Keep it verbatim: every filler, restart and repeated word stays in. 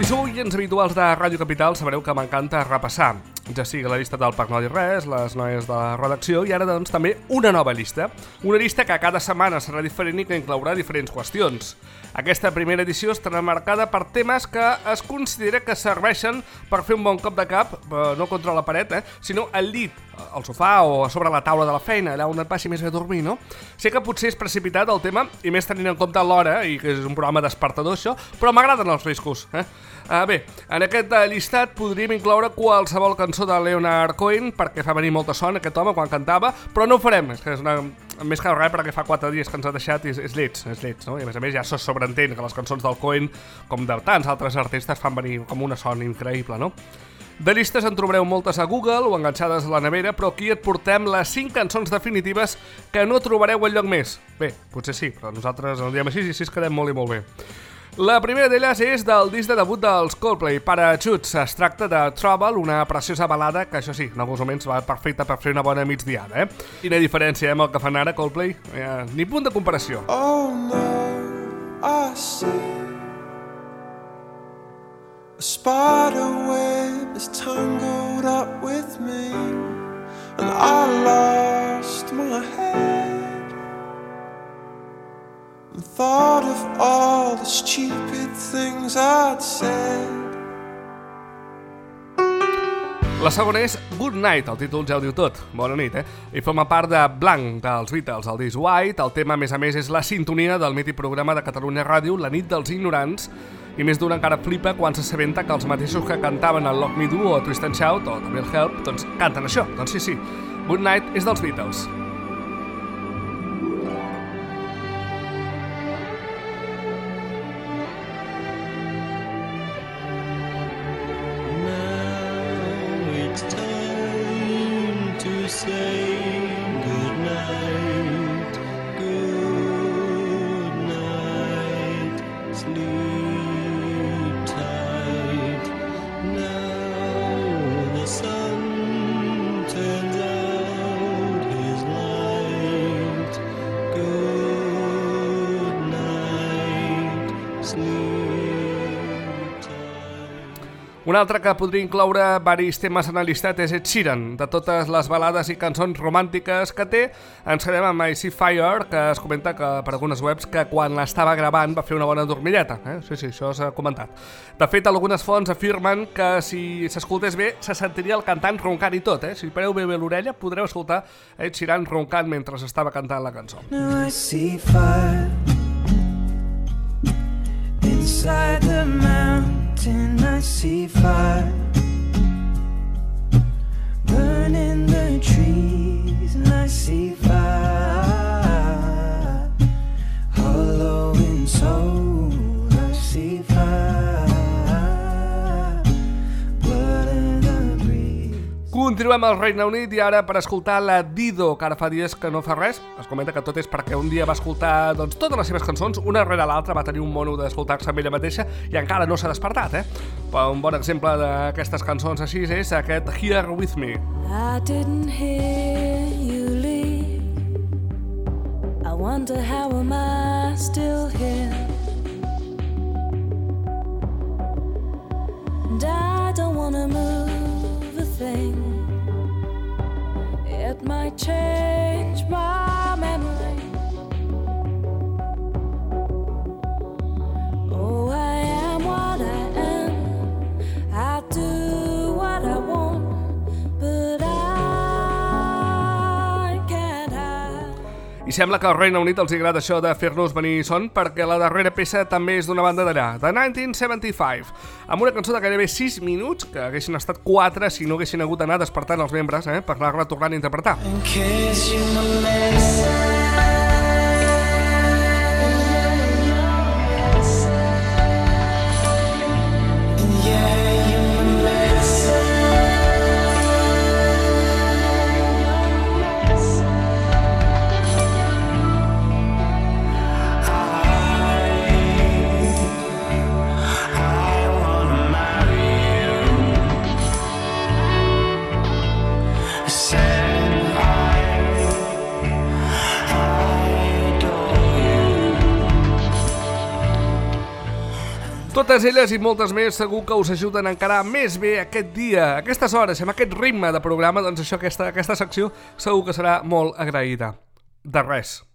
sou oients habituals de Ràdio Capital, sabreu que m'encanta repassar, ja sigui la llista del Parc No Dir Res, les noies de la redacció i ara doncs també una nova llista. Una llista que cada setmana serà diferent i que inclourà diferents qüestions. Aquesta primera edició estarà marcada per temes que es considera que serveixen per fer un bon cop de cap, no contra la paret, eh, sinó al llit, al sofà o a sobre la taula de la feina, allà on et passi més a dormir, no? Sé que potser és precipitat el tema, i més tenint en compte l'hora, i que és un programa despertador això, però m'agraden els riscos, eh? Uh, bé, en aquest uh, llistat podríem incloure qualsevol cançó de Leonard Cohen, perquè fa venir molta son aquest home quan cantava, però no ho farem, és que és una... més que res perquè fa quatre dies que ens ha deixat i és, és lleig, és lleig, no? I a més a més ja se sobreentén que les cançons del Cohen, com de tants altres artistes, fan venir com una son increïble, no? De llistes en trobareu moltes a Google o enganxades a la nevera, però aquí et portem les cinc cançons definitives que no trobareu enlloc més. Bé, potser sí, però nosaltres en diem així i així es quedem molt i molt bé. La primera d'elles és del disc de debut dels Coldplay, Parachutes. Es tracta de Trouble, una preciosa balada que, això sí, en alguns moments va perfecta per fer una bona migdiada, eh? Quina diferència, eh, amb el que fan ara Coldplay? Eh, ni punt de comparació. Oh no, I see a spider web is tangled up with me, and I lost my head and thought of all the stupid things I'd said. La segona és Good Night, el títol ja ho diu tot, bona nit, eh? I forma part de Blanc, dels Beatles, el disc White. El tema, a més a més, és la sintonia del mític programa de Catalunya Ràdio, La nit dels ignorants, i més d'un encara flipa quan s'assabenta que els mateixos que cantaven el Love Me Do o Twist and Shout, o també el Help, doncs canten això. Doncs sí, sí, Good Night és dels Beatles. Un altre que podria incloure varis temes en el llistat és Ed Sheeran. De totes les balades i cançons romàntiques que té, ens quedem amb I See Fire, que es comenta que per algunes webs que quan l'estava gravant va fer una bona dormilleta. Eh? Sí, sí, això s'ha comentat. De fet, algunes fonts afirmen que si s'escoltés bé, se sentiria el cantant roncant i tot. Eh? Si pareu bé bé l'orella, podreu escoltar Ed Sheeran roncant mentre estava cantant la cançó. Now I see fire inside the mountain, I see fire burning the trees, and I see fire hollow in soul, I see fire blood in the breeze. Continuem al Regne Unit i ara per escoltar la Dido, que ara fa dies que no fa res. Es comenta que tot és perquè un dia va escoltar doncs, totes les seves cançons, una rere l'altra, va tenir un mono d'escoltar-se amb ella mateixa i encara no s'ha despertat, eh? Però un bon exemple d'aquestes cançons així és aquest Here With Me. I didn't hear you leave, I wonder how am I still here, and I don't wanna move a thing. It might change my memory. Oh, I am what I am. I do what I want, but I can't hide. I sembla que al Regne Unit els agrada això de fer-nos venir son, perquè la darrera peça també és d'una banda d'allà, de nineteen seventy-five, amb una cançó de gairebé sis minuts, que haguessin estat quatre si no haguessin hagut d'anar despertant els membres, eh, per anar-la tornant a interpretar. In case you miss said I Totes elles i moltes més segur que us ajuden a encarar més bé aquest dia, aquestes hores, amb aquest ritme de programa, doncs això, aquesta, aquesta secció segur que serà molt agraïda. De res.